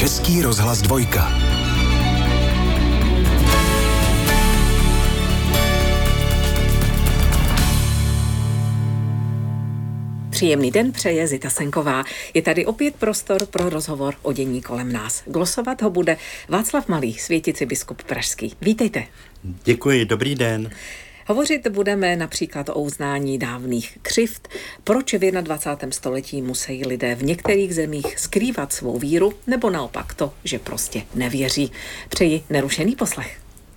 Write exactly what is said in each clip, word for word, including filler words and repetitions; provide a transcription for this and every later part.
Český rozhlas dvojka. Příjemný den přeje Zita Senková. Je tady opět prostor pro rozhovor o dění kolem nás. Glosovat ho bude Václav Malý, světící biskup pražský. Vítejte. Děkuji, dobrý den. Hovořit budeme například o uznání dávných křivd, proč v dvacátém prvním století musí lidé v některých zemích skrývat svou víru, nebo naopak to, že prostě nevěří. Přeji nerušený poslech.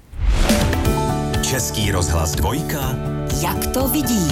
Český rozhlas dvojka. Jak to vidí?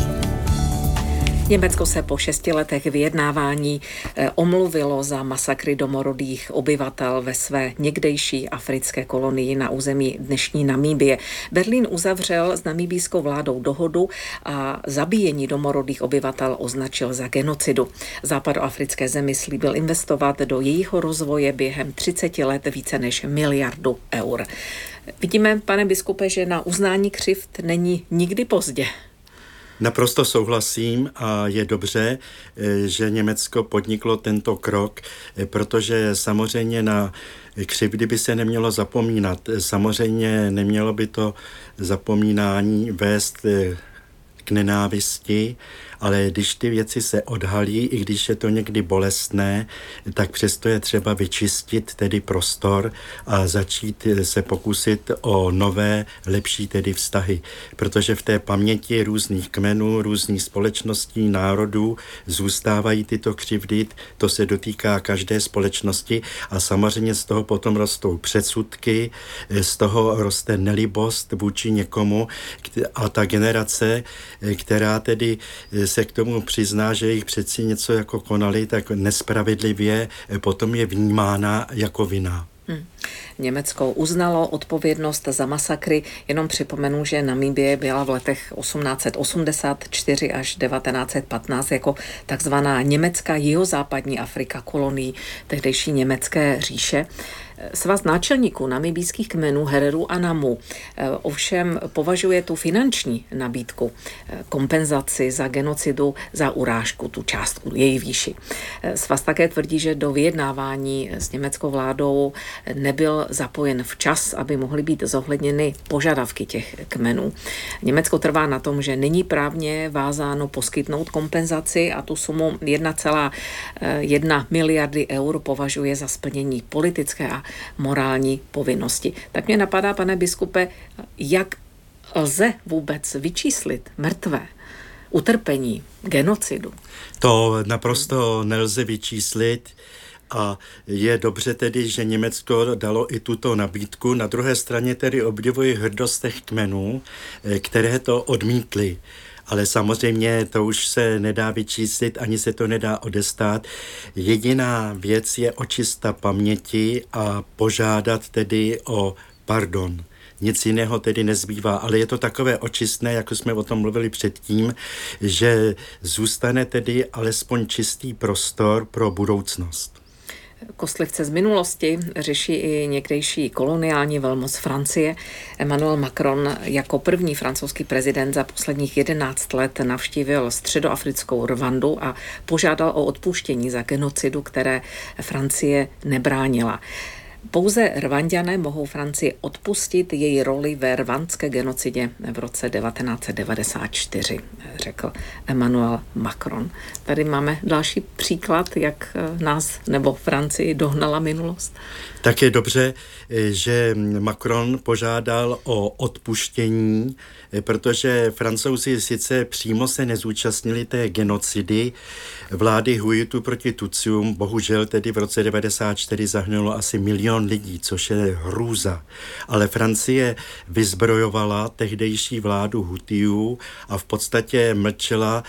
Německo se po šesti letech vyjednávání eh, omluvilo za masakry domorodých obyvatel ve své někdejší africké kolonii na území dnešní Namíbie. Berlín uzavřel s namíbijskou vládou dohodu a zabíjení domorodých obyvatel označil za genocidu. Západoafrické zemi slíbil investovat do jejího rozvoje během třiceti let více než miliardu eur. Vidíme, pane biskupe, že na uznání křivd není nikdy pozdě. Naprosto souhlasím a je dobře, že Německo podniklo tento krok, protože samozřejmě na křivdy by se nemělo zapomínat. Samozřejmě nemělo by to zapomínání vést k nenávisti, ale když ty věci se odhalí, i když je to někdy bolestné, tak přesto je třeba vyčistit tedy prostor a začít se pokusit o nové, lepší tedy vztahy. Protože v té paměti různých kmenů, různých společností, národů zůstávají tyto křivdy, to se dotýká každé společnosti a samozřejmě z toho potom rostou předsudky, z toho roste nelibost vůči někomu a ta generace, která tedy se k tomu přizná, že jich přeci něco jako konali, tak nespravedlivě potom je vnímána jako vina. Hmm. Německo uznalo odpovědnost za masakry. Jenom připomenu, že Namíbie byla v letech osmnáct set osmdesát čtyři až devatenáct set patnáct jako takzvaná německá jihozápadní Afrika kolonií tehdejší německé říše. Svaz náčelníků namibijských kmenů Hereru a Namu ovšem považuje tu finanční nabídku, kompenzaci za genocidu za urážku, tu částku, její výši. Svaz také tvrdí, že do vyjednávání s německou vládou nebyl zapojen včas, aby mohly být zohledněny požadavky těch kmenů. Německo trvá na tom, že není právně vázáno poskytnout kompenzaci a tu sumu jedna celá jedna miliardy eur považuje za splnění politické a morální povinnosti. Tak mě napadá, pane biskupe, jak lze vůbec vyčíslit mrtvé, utrpení, genocidu? To naprosto nelze vyčíslit a je dobře tedy, že Německo dalo i tuto nabídku. Na druhé straně tedy obdivuji hrdost těch kmenů, které to odmítly. Ale samozřejmě to už se nedá vyčíslit, ani se to nedá odestát. Jediná věc je očista paměti a požádat tedy o pardon. Nic jiného tedy nezbývá, ale je to takové očistné, jako jsme o tom mluvili předtím, že zůstane tedy alespoň čistý prostor pro budoucnost. Kostlivce z minulosti řeší i někdejší koloniální velmoc Francie. Emmanuel Macron jako první francouzský prezident za posledních jedenáct let navštívil středoafrickou Rwandu a požádal o odpuštění za genocidu, které Francie nebránila. Pouze Rwanďané mohou Francii odpustit její roli ve rwandské genocidě v roce devatenáct set devadesát čtyři, řekl Emmanuel Macron. Tady máme další příklad, jak nás nebo Francii dohnala minulost. Tak je dobře, že Macron požádal o odpuštění, protože Francouzi sice přímo se nezúčastnili té genocidy vlády Huitu proti Tutsiům, bohužel tedy v roce devadesát čtyři zahynulo asi milion lidí, což je hrůza. Ale Francie vyzbrojovala tehdejší vládu Hutiů a v podstatě mlčela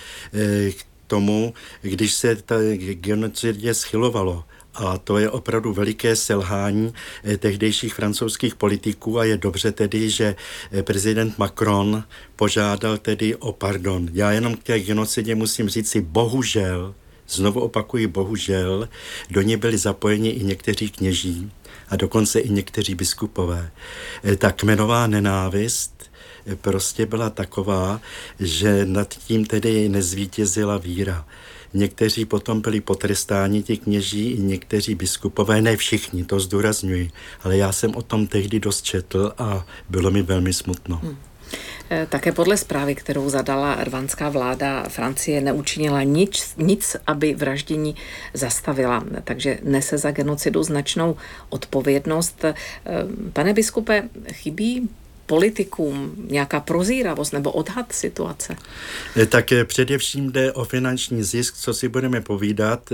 k tomu, když se ta genocidě schylovalo. A to je opravdu veliké selhání tehdejších francouzských politiků a je dobře tedy, že prezident Macron požádal tedy o pardon. Já jenom k té genocidě musím říct si bohužel, znovu opakuji bohužel, do ní byli zapojeni i někteří kněží a dokonce i někteří biskupové. Ta kmenová nenávist prostě byla taková, že nad tím tedy nezvítězila víra. Někteří potom byli potrestáni, ti kněží, i někteří biskupové, ne všichni, to zdůrazňuji, ale já jsem o tom tehdy dost četl a bylo mi velmi smutno. Hmm. Také podle zprávy, kterou zadala rwandská vláda, Francie neučinila nic, nic, aby vraždění zastavila, takže nese za genocidu značnou odpovědnost. Pane biskupe, chybí politikům nějaká prozíravost nebo odhad situace? Tak především jde o finanční zisk, co si budeme povídat.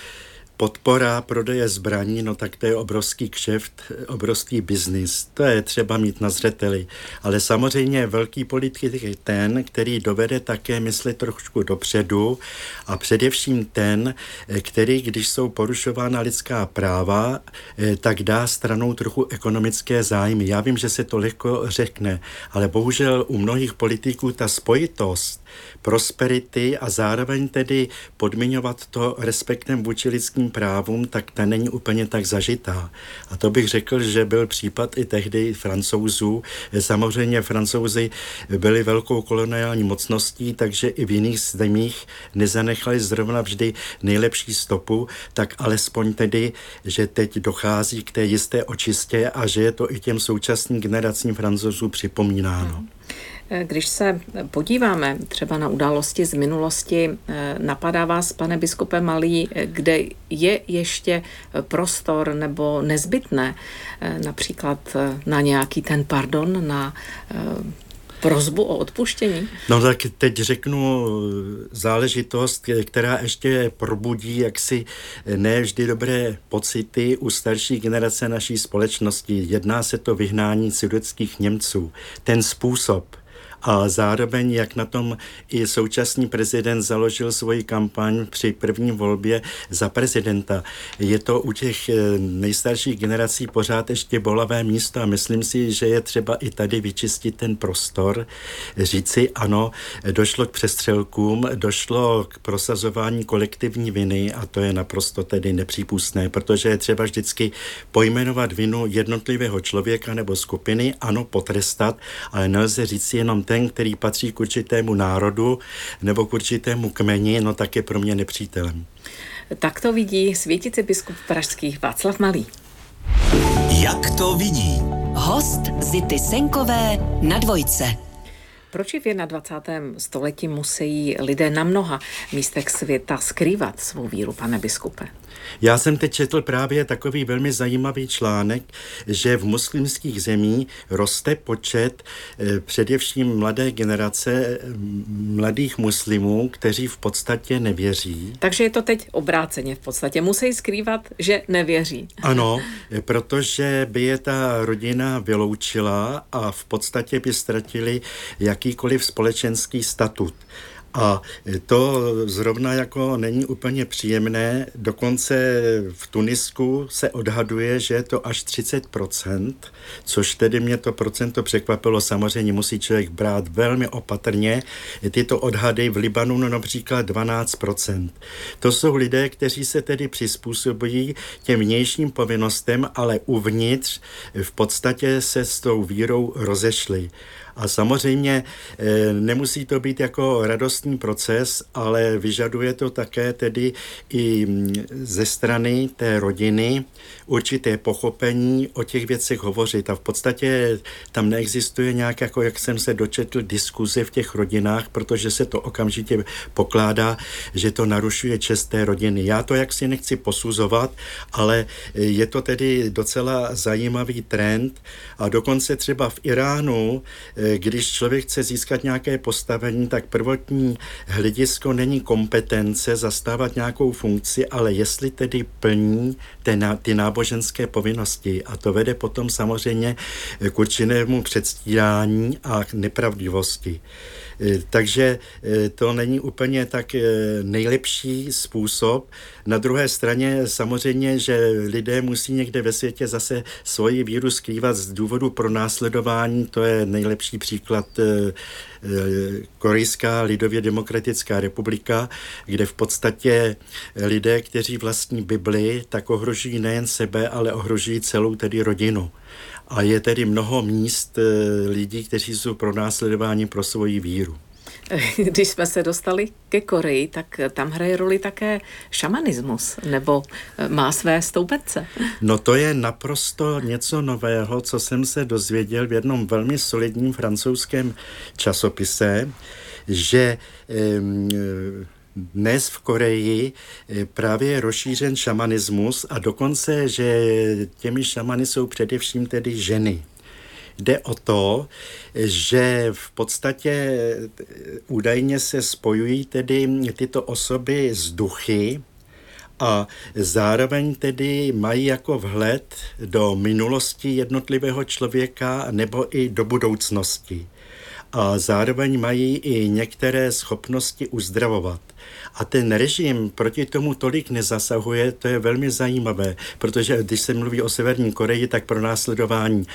Podpora prodeje zbraní, no tak to je obrovský kšeft, obrovský biznis. To je třeba mít na zřeteli. Ale samozřejmě velký politik je ten, který dovede také myslet trošku dopředu a především ten, který, když jsou porušována lidská práva, tak dá stranou trochu ekonomické zájmy. Já vím, že se to lehko řekne, ale bohužel u mnohých politiků ta spojitost prosperity a zároveň tedy podmiňovat to respektem vůči lidským právům, tak ta není úplně tak zažitá. A to bych řekl, že byl případ i tehdy Francouzů. Samozřejmě Francouzi byli velkou koloniální mocností, takže i v jiných zemích nezanechali zrovna vždy nejlepší stopu, tak alespoň tedy, že teď dochází k té jisté očistě a že je to i těm současným generacím Francouzů připomínáno. Hmm. Když se podíváme třeba na události z minulosti, napadá vás, pane biskupe Malý, kde je ještě prostor nebo nezbytné například na nějaký ten pardon, na prosbu o odpuštění? No tak teď řeknu záležitost, která ještě probudí jaksi ne vždy dobré pocity u starší generace naší společnosti. Jedná se to vyhnání sudetských Němců. Ten způsob a zároveň, jak na tom i současný prezident založil svoji kampaň při první volbě za prezidenta. Je to u těch nejstarších generací pořád ještě bolavé místo a myslím si, že je třeba i tady vyčistit ten prostor, říci ano, došlo k přestřelkům, došlo k prosazování kolektivní viny a to je naprosto tedy nepřípustné, protože je třeba vždycky pojmenovat vinu jednotlivého člověka nebo skupiny, ano, potrestat, ale nelze říct jenom ten, ten, který patří k určitému národu nebo k určitému kmeni, no tak je pro mě nepřítelem. Tak to vidí světící biskup pražský Václav Malý. Jak to vidí? Host Zity Senkové na Dvojce. Proč v dvacátém prvním století musí lidé na mnoha místech světa skrývat svou víru, pane biskupe? Já jsem teď četl právě takový velmi zajímavý článek, že v muslimských zemích roste počet eh, především mladé generace mladých muslimů, kteří v podstatě nevěří. Takže je to teď obráceně v podstatě. Musí skrývat, že nevěří. Ano, protože by je ta rodina vyloučila a v podstatě by ztratili jakýkoliv společenský statut. A to zrovna jako není úplně příjemné, dokonce v Tunisku se odhaduje, že je to až třicet procent, což tedy mě to procento překvapilo, samozřejmě musí člověk brát velmi opatrně. Tyto odhady v Libanonu například dvanáct procent. To jsou lidé, kteří se tedy přizpůsobují těm vnějším povinnostem, ale uvnitř v podstatě se s tou vírou rozešli. A samozřejmě e, nemusí to být jako radostný proces, ale vyžaduje to také tedy i ze strany té rodiny určité pochopení o těch věcech hovořit. A v podstatě tam neexistuje nějak, jako jak jsem se dočetl, diskuze v těch rodinách, protože se to okamžitě pokládá, že to narušuje čest té rodiny. Já to jaksi nechci posuzovat, ale je to tedy docela zajímavý trend a dokonce třeba v Iránu, když člověk chce získat nějaké postavení, tak prvotní hledisko není kompetence zastávat nějakou funkci, ale jestli tedy plní ten, ty náboženské povinnosti. A to vede potom samozřejmě k určitému předstírání a k nepravdivosti. Takže to není úplně tak nejlepší způsob. Na druhé straně samozřejmě, že lidé musí někde ve světě zase svoji víru skrývat z důvodu pronásledování. To je nejlepší příklad Korejská lidově demokratická republika, kde v podstatě lidé, kteří vlastní Bibli, tak ohrožují nejen sebe, ale ohrožují celou tedy rodinu. A je tedy mnoho míst lidí, kteří jsou pronásledováni pro svoji víru. Když jsme se dostali ke Koreji, tak tam hraje roli také šamanismus, nebo má své stoupence. No to je naprosto něco nového, co jsem se dozvěděl v jednom velmi solidním francouzském časopise, že dnes v Koreji právě je rozšířen šamanismus a dokonce, že těmi šamany jsou především tedy ženy. Jde o to, že v podstatě údajně se spojují tedy tyto osoby s duchy a zároveň tedy mají jako vhled do minulosti jednotlivého člověka nebo i do budoucnosti. A zároveň mají i některé schopnosti uzdravovat. A ten režim proti tomu tolik nezasahuje, to je velmi zajímavé, protože když se mluví o Severní Koreji, tak pro následování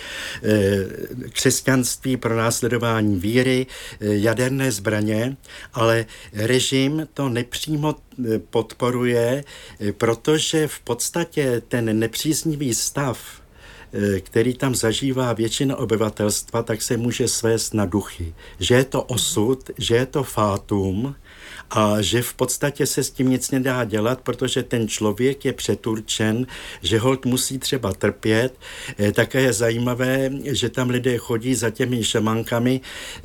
e, křesťanství, pro následování víry, e, jaderné zbraně, ale režim to nepřímo podporuje, e, protože v podstatě ten nepříznivý stav, který tam zažívá většina obyvatelstva, tak se může svést na duchy. Že je to osud, že je to fátum a že v podstatě se s tím nic nedá dělat, protože ten člověk je přeturčen, že holt musí třeba trpět. Také je zajímavé, že tam lidé chodí za těmi šamankami,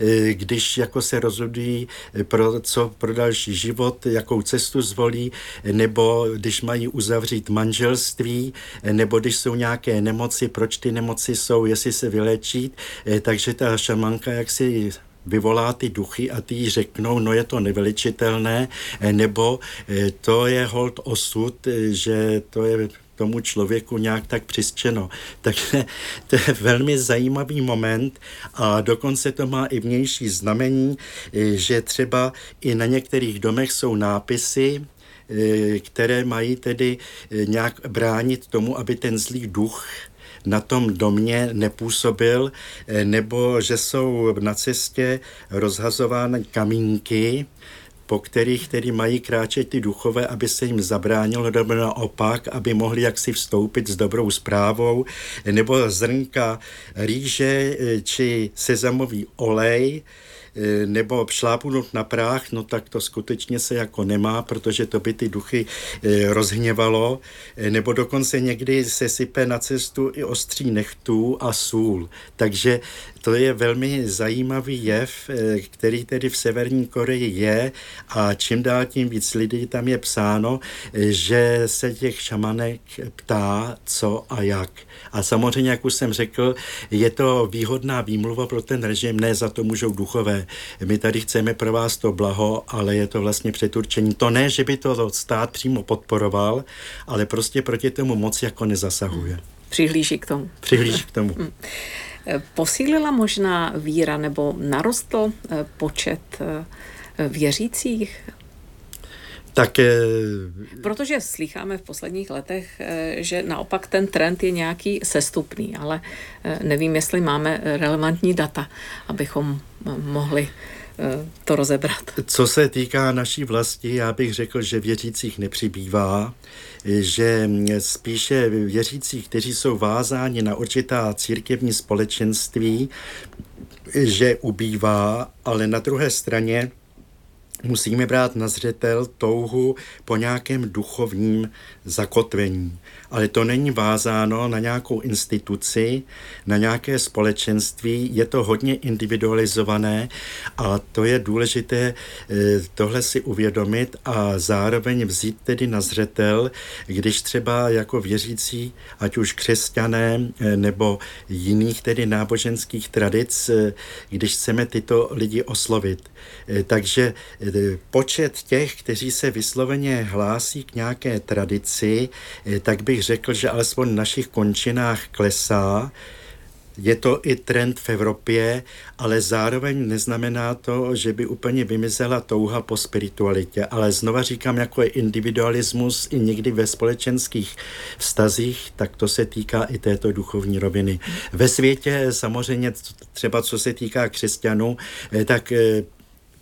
když jako se rozhodují pro co pro další život, jakou cestu zvolí, nebo když mají uzavřít manželství, nebo když jsou nějaké nemoci, proč ty nemoci jsou, jestli se vylečit, takže ta šamanka jaksi vyvolá ty duchy a ty jí řeknou, no je to nevylečitelné, nebo to je holt osud, že to je tomu člověku nějak tak přiřčeno. Takže to je velmi zajímavý moment a dokonce to má i vnější znamení, že třeba i na některých domech jsou nápisy, které mají tedy nějak bránit tomu, aby ten zlý duch na tom domě nepůsobil, nebo že jsou na cestě rozhazovány kamínky, po kterých tedy mají kráčet ty duchové, aby se jim zabránilo, nebo naopak, aby mohli jaksi vstoupit s dobrou zprávou, nebo zrnka rýže či sezamový olej, nebo šlápnout na práh, no tak to skutečně se jako nemá, protože to by ty duchy rozhněvalo, nebo dokonce někdy se sype na cestu i ostří nechtů a sůl. Takže to je velmi zajímavý jev, který tedy v Severní Koreji je a čím dál tím víc lidí tam je psáno, že se těch šamanek ptá, co a jak. A samozřejmě, jak už jsem řekl, je to výhodná výmluva pro ten režim, ne za to můžou duchové. My tady chceme pro vás to blaho, ale je to vlastně přeturčení. To ne, že by to stát přímo podporoval, ale prostě proti tomu moc jako nezasahuje. Přihlíží k tomu. Přihlíží k tomu. Posílila možná víra nebo narostl počet věřících? Tak, protože slýcháme v posledních letech, že naopak ten trend je nějaký sestupný, ale nevím, jestli máme relevantní data, abychom mohli to rozebrat. Co se týká naší vlasti, já bych řekl, že věřících nepřibývá, že spíše věřících, kteří jsou vázáni na určitá církevní společenství, že ubývá, ale na druhé straně musíme brát na zřetel touhu po nějakém duchovním zakotvení. Ale to není vázáno na nějakou instituci, na nějaké společenství, je to hodně individualizované a to je důležité tohle si uvědomit a zároveň vzít tedy na zřetel, když třeba jako věřící, ať už křesťané nebo jiných tedy náboženských tradic, když chceme tyto lidi oslovit. Takže počet těch, kteří se vysloveně hlásí k nějaké tradici, tak bych řekl, že alespoň v našich končinách klesá. Je to i trend v Evropě, ale zároveň neznamená to, že by úplně vymizela touha po spiritualitě. Ale znova říkám, jako je individualismus i někdy ve společenských vztazích, tak to se týká i této duchovní roviny. Ve světě samozřejmě třeba co se týká křesťanů, tak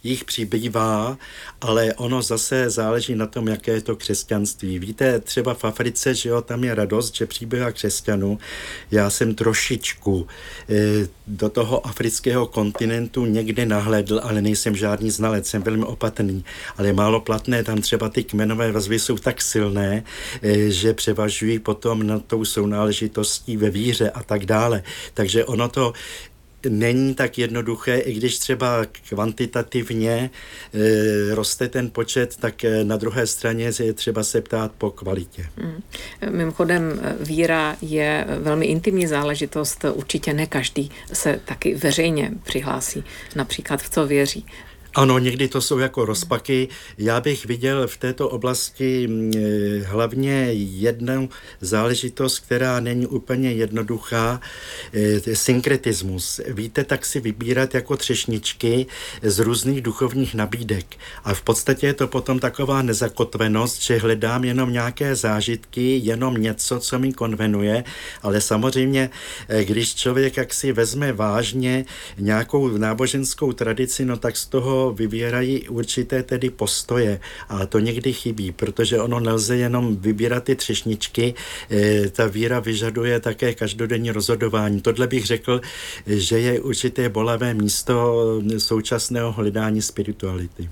jich přibývá, ale ono zase záleží na tom, jaké je to křesťanství. Víte, třeba v Africe, že jo, tam je radost, že přibývá křesťanů. Já jsem trošičku e, do toho afrického kontinentu někde nahlédl, ale nejsem žádný znalec, jsem velmi opatrný, ale málo platné, tam třeba ty kmenové vazby jsou tak silné, e, že převažují potom nad tou sounáležitostí ve víře a tak dále. Takže ono to není tak jednoduché, i když třeba kvantitativně e, roste ten počet, tak na druhé straně je třeba se ptát po kvalitě. Hmm. Mimochodem, víra je velmi intimní záležitost, určitě ne každý se taky veřejně přihlásí, například v co věří. Ano, někdy to jsou jako rozpaky. Já bych viděl v této oblasti hlavně jednu záležitost, která není úplně jednoduchá, synkretismus. Víte, tak si vybírat jako třešničky z různých duchovních nabídek. A v podstatě je to potom taková nezakotvenost, že hledám jenom nějaké zážitky, jenom něco, co mi konvenuje, ale samozřejmě, když člověk jak si vezme vážně nějakou náboženskou tradici, no tak z toho vybírají určité tedy postoje a to někdy chybí, protože ono nelze jenom vybírat ty třešničky, e, ta víra vyžaduje také každodenní rozhodování. Tohle bych řekl, že je určité bolavé místo současného hledání spirituality.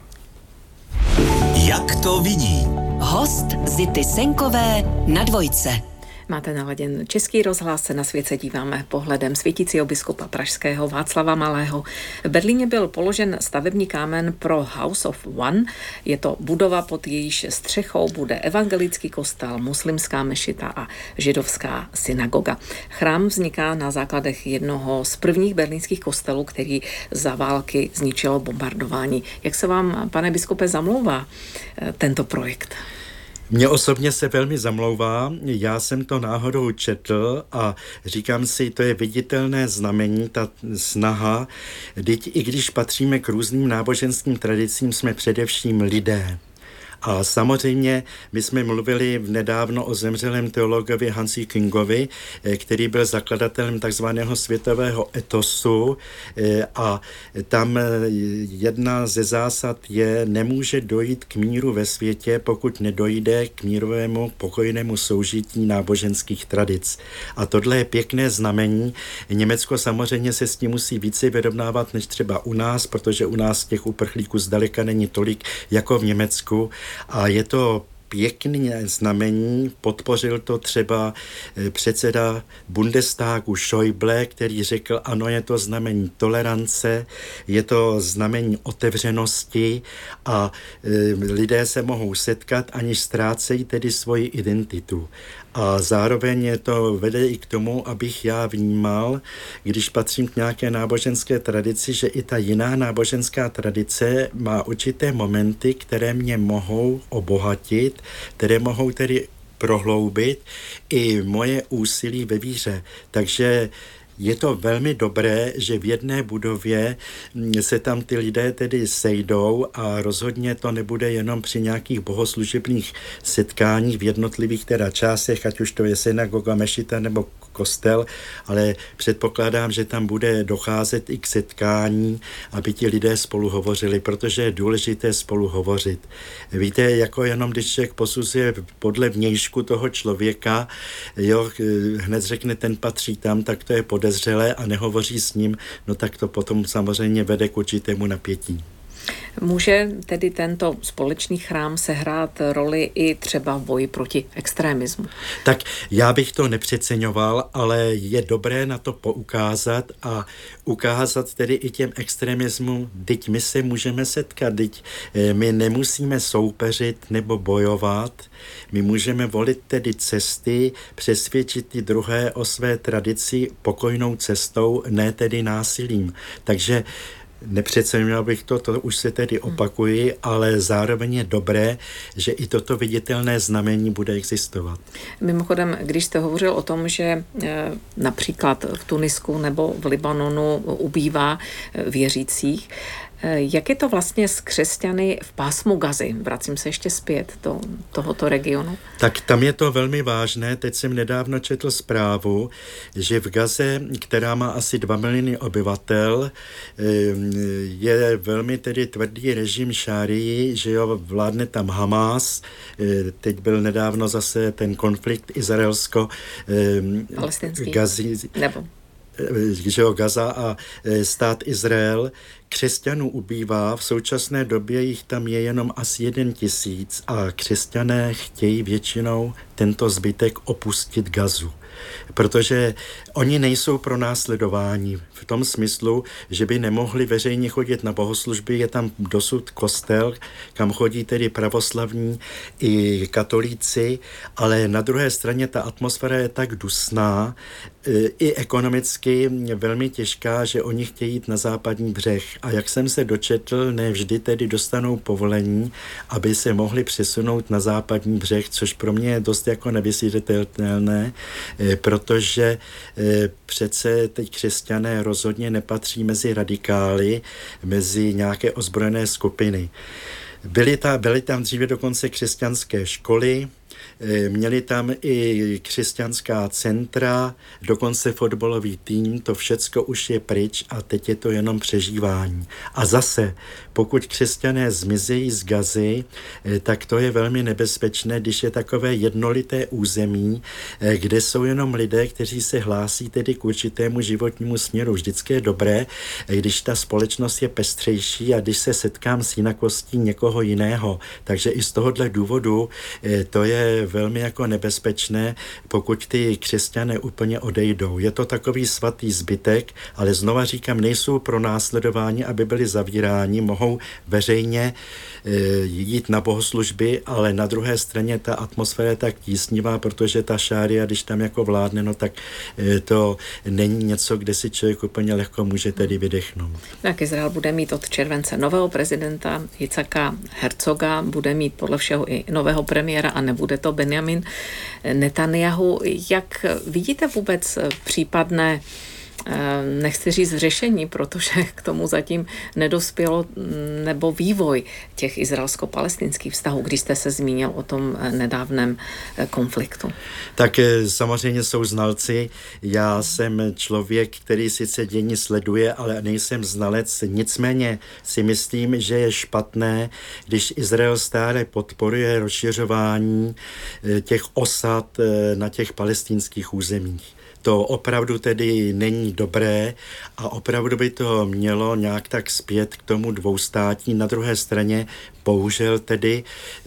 Jak to vidí? Host Zity Senkové na Dvojce. Máte naladěn Český rozhlas, na svět se díváme pohledem světícího biskupa pražského Václava Malého. V Berlíně byl položen stavební kámen pro House of One. Je to budova, pod jejíž střechou bude evangelický kostel, muslimská mešita a židovská synagoga. Chrám vzniká na základech jednoho z prvních berlínských kostelů, který za války zničilo bombardování. Jak se vám, pane biskupe, zamlouvá tento projekt? Mně osobně se velmi zamlouvá, já jsem to náhodou četl a říkám si, to je viditelné znamení, ta snaha, vždyť i když patříme k různým náboženským tradicím, jsme především lidé. A samozřejmě my jsme mluvili nedávno o zemřelém teologovi Hansi Kingovi, který byl zakladatelem takzvaného světového etosu a tam jedna ze zásad je, nemůže dojít k míru ve světě, pokud nedojde k mírovému pokojnému soužití náboženských tradic. A tohle je pěkné znamení. Německo samozřejmě se s tím musí více vyrovnávat než třeba u nás, protože u nás těch uprchlíků zdaleka není tolik jako v Německu. A je to pěkné znamení, podpořil to třeba předseda Bundestagu Schäuble, který řekl, ano, je to znamení tolerance, je to znamení otevřenosti a e, lidé se mohou setkat, aniž ztrácejí tedy svoji identitu. A zároveň je to vede i k tomu, abych já vnímal, když patřím k nějaké náboženské tradici, že i ta jiná náboženská tradice má určité momenty, které mě mohou obohatit, které mohou tedy prohloubit i moje úsilí ve víře. Takže je to velmi dobré, že v jedné budově se tam ty lidé tedy sejdou a rozhodně to nebude jenom při nějakých bohoslužebných setkáních v jednotlivých teda částech, ať už to je synagoga, mešita nebo kostel, ale předpokládám, že tam bude docházet i k setkání, aby ti lidé spolu hovořili, protože je důležité spolu hovořit. Víte, jako jenom když člověk posuzuje podle vnějšku toho člověka, jo, hned řekne, ten patří tam, tak to je podezřelé a nehovoří s ním, no tak to potom samozřejmě vede k určitému napětí. Může tedy tento společný chrám sehrát roli i třeba v boji proti extremismu? Tak já bych to nepřeceňoval, ale je dobré na to poukázat a ukázat tedy i těm extremismu, teď my se můžeme setkat, teď my nemusíme soupeřit nebo bojovat, my můžeme volit tedy cesty, přesvědčit ty druhé o své tradici pokojnou cestou, ne tedy násilím. Takže nepřeceňoval bych to, to už se tedy opakuji, ale zároveň je dobré, že i toto viditelné znamení bude existovat. Mimochodem, když jste hovořil o tom, že například v Tunisku nebo v Libanonu ubývá věřících, Jak je to vlastně s křesťany v pásmu Gazy? Vracím se ještě zpět do tohoto regionu. Tak tam je to velmi vážné. Teď jsem nedávno četl zprávu, že v Gaze, která má asi dva miliony obyvatel, je velmi tedy tvrdý režim šárii, že jo, vládne tam Hamás. Teď byl nedávno zase ten konflikt izraelsko palestinský. Gazi, nebo že jo, Gaza a stát Izrael. Křesťanů ubývá, v současné době jich tam je jenom asi jeden tisíc a křesťané chtějí většinou tento zbytek opustit Gazu. Protože oni nejsou pronásledováni v tom smyslu, že by nemohli veřejně chodit na bohoslužby. Je tam dosud kostel, kam chodí tedy pravoslavní i katolíci, ale na druhé straně ta atmosféra je tak dusná, i ekonomicky velmi těžká, že oni chtějí jít na západní břeh. A jak jsem se dočetl, ne vždy tedy dostanou povolení, aby se mohli přesunout na západní břeh, což pro mě je dost jako nevysvětlitelné, protože přece teď křesťané rozhodně nepatří mezi radikály, mezi nějaké ozbrojené skupiny. Byly, ta, byly tam dříve dokonce křesťanské školy, měli tam i křesťanská centra, dokonce fotbalový tým, to všecko už je pryč a teď je to jenom přežívání. A zase, pokud křesťané zmizejí z Gazy, tak to je velmi nebezpečné, když je takové jednolité území, kde jsou jenom lidé, kteří se hlásí tedy k určitému životnímu směru. Vždycky je dobré, když ta společnost je pestřejší a když se setkám s jinakostí někoho jiného. Takže i z tohohle důvodu to je velmi jako nebezpečné, pokud ty křesťané úplně odejdou. Je to takový svatý zbytek, ale znova říkám, nejsou pronásledováni, aby byli zavíráni, mohou veřejně e, jít na bohoslužby, ale na druhé straně ta atmosféra je tak tísnivá, protože ta šária, když tam jako vládne, no tak e, to není něco, kde si člověk úplně lehko může tedy vydechnout. Tak Izrael bude mít od července nového prezidenta Jicaka Herzoga, bude mít podle všeho i nového premiéra a nebude to Benjamin Netanjahu. Jak vidíte vůbec případné, nechci říct řešení, protože k tomu zatím nedospělo, nebo vývoj těch izraelsko-palestinských vztahů, když jste se zmínil o tom nedávném konfliktu? Tak samozřejmě jsou znalci. Já jsem člověk, který sice dění sleduje, ale nejsem znalec. Nicméně si myslím, že je špatné, když Izrael stále podporuje rozšiřování těch osad na těch palestinských územích. To opravdu tedy není dobré a opravdu by to mělo nějak tak zpět k tomu dvoustátí. Na druhé straně bohužel tedy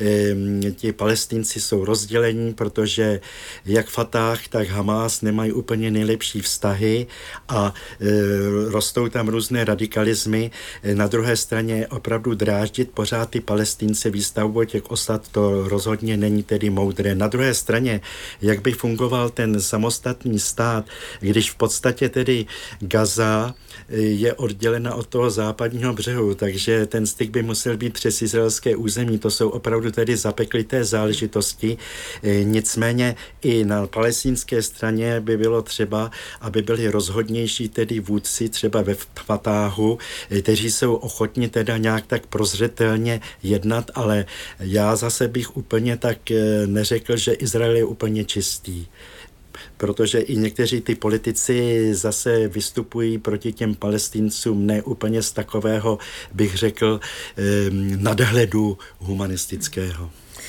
e, ti Palestinci jsou rozdělení, protože jak Fatah, tak Hamás nemají úplně nejlepší vztahy a e, rostou tam různé radikalismy. E, na druhé straně opravdu dráždit pořád ty Palestince výstavbou těch osad, to rozhodně není tedy moudré. Na druhé straně, jak by fungoval ten samostatný stát, když v podstatě tedy Gaza je oddělena od toho západního břehu, takže ten styk by musel být přes izraelské území. To jsou opravdu tedy zapeklité záležitosti. Nicméně i na palestinské straně by bylo třeba, aby byli rozhodnější tedy vůdci třeba ve Fatáhu, kteří jsou ochotni teda nějak tak prozřetelně jednat, ale já zase bych úplně tak neřekl, že Izrael je úplně čistý. Protože i někteří ty politici zase vystupují proti těm Palestincům ne úplně z takového, bych řekl, nadhledu humanistického.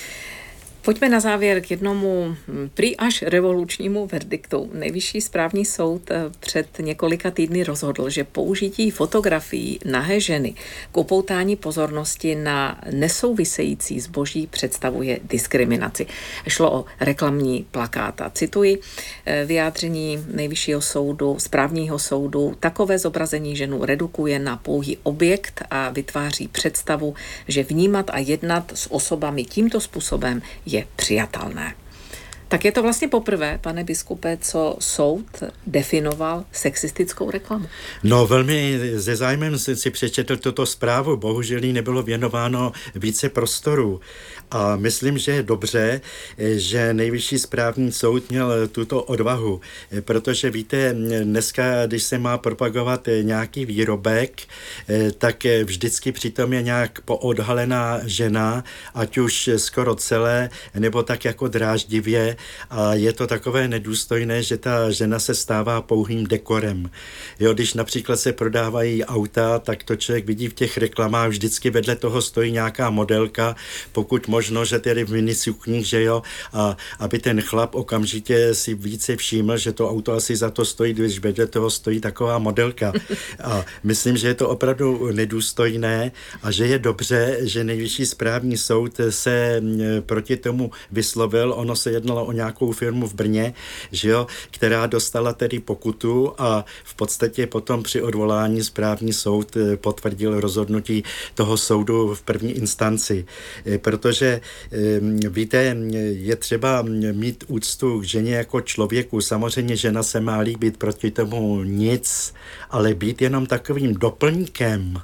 Pojďme na závěr k jednomu prý až revolučnímu verdiktu. Nejvyšší správní soud před několika týdny rozhodl, že použití fotografií nahé ženy k upoutání pozornosti na nesouvisející zboží představuje diskriminaci. Šlo o reklamní plakáta. Cituji vyjádření Nejvyššího soudu, správního soudu. Takové zobrazení ženu redukuje na pouhý objekt a vytváří představu, že vnímat a jednat s osobami tímto způsobem je přijatelné. Tak je to vlastně poprvé, pane biskupe, co soud definoval sexistickou reklamu. No velmi se zájmem jsem si přečetl tuto zprávu, bohužel jí nebylo věnováno více prostoru. A myslím, že je dobře, že Nejvyšší správní soud měl tuto odvahu, protože víte, dneska, když se má propagovat nějaký výrobek, tak vždycky přitom je nějak poodhalená žena, ať už skoro celé, nebo tak jako dráždivě, a je to takové nedůstojné, že ta žena se stává pouhým dekorem. Jo, když například se prodávají auta, tak to člověk vidí v těch reklamách, vždycky vedle toho stojí nějaká modelka, pokud možno, že tedy v minisukních, že jo, a aby ten chlap okamžitě si více všiml, že to auto asi za to stojí, když vedle toho stojí taková modelka. A myslím, že je to opravdu nedůstojné a že je dobře, že Nejvyšší správní soud se proti tomu vyslovil. Ono se jednalo o nějakou firmu v Brně, že jo, která dostala tedy pokutu a v podstatě potom při odvolání správní soud potvrdil rozhodnutí toho soudu v první instanci. Protože víte, je třeba mít úctu k ženě jako člověku. Samozřejmě žena se má líbit, proti tomu nic, ale být jenom takovým doplňkem.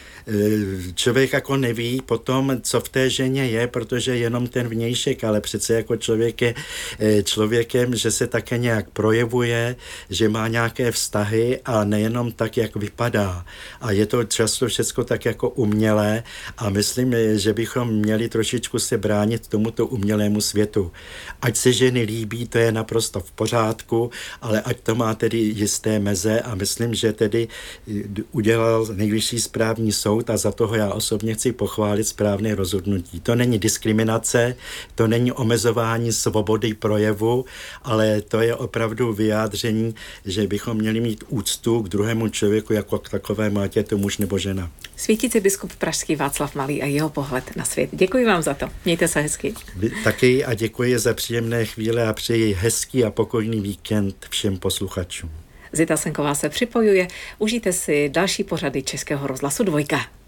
Člověk jako neví potom, co v té ženě je, protože jenom ten vnějšek, ale přece jako člověk je člověkem, že se také nějak projevuje, že má nějaké vztahy a nejenom tak, jak vypadá. A je to často všecko tak jako umělé a myslím, že bychom měli trošičku se bránit tomuto umělému světu. Ať se ženy líbí, to je naprosto v pořádku, ale ať to má tedy jisté meze a myslím, že tedy udělal Nejvyšší správní soud a za toho já osobně chci pochválit správné rozhodnutí. To není diskriminace, to není omezování svobody projevu, ale to je opravdu vyjádření, že bychom měli mít úctu k druhému člověku jako k takovému, ať je to muž nebo žena. Světící biskup pražský Václav Malý a jeho pohled na svět. Děkuji vám za to. Mějte se hezky. Vy taky a děkuji za příjemné chvíle a přeji hezký a pokojný víkend všem posluchačům. Zita Senková se připojuje. Užijte si další pořady Českého rozhlasu Dvojka.